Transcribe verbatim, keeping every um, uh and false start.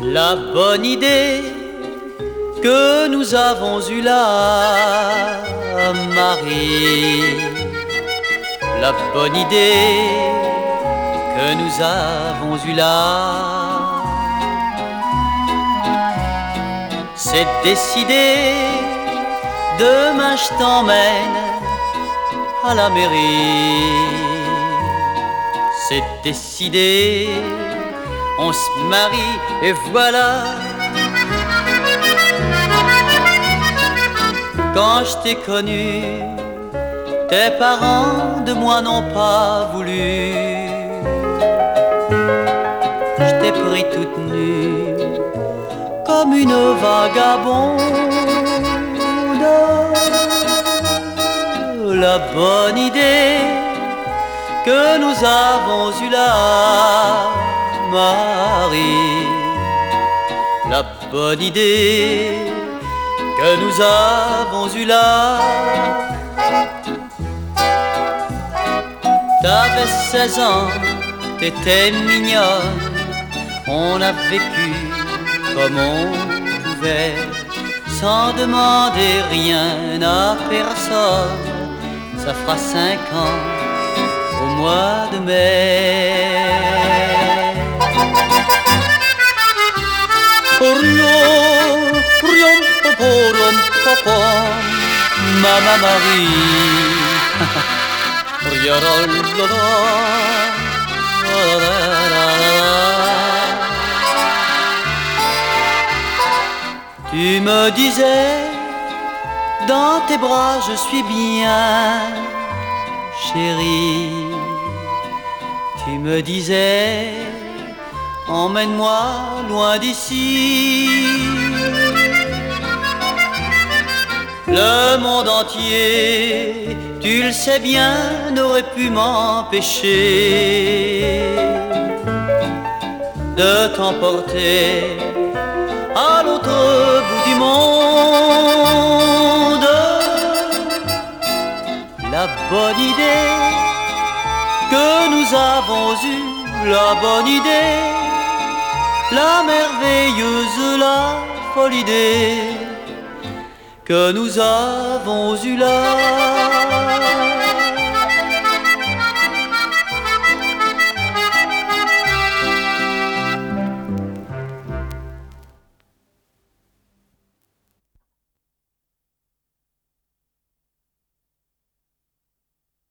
La bonne idée que nous avons eue là, Marie. La bonne idée que nous avons eue là, c'est décidé. Demain je t'emmène à la mairie. C'est décidé, on se marie et voilà. Quand je t'ai connu, tes parents de moi n'ont pas voulu. Je t'ai pris toute nue comme une vagabonde. La bonne idée que nous avons eue là, Marie. La bonne idée que nous avons eue là. T'avais seize ans, t'étais mignonne. On a vécu comme on pouvait, sans demander rien à personne. Ça fera cinq ans au mois de mai. Mama Marie. Tu me disais, dans tes bras je suis bien, chérie. Tu me disais, emmène-moi loin d'ici. Le monde entier, tu le sais bien, n'aurait pu m'empêcher de t'emporter à l'autre bout du monde. La bonne idée que nous avons eue, la bonne idée, la merveilleuse, la folle idée que nous avons eue là.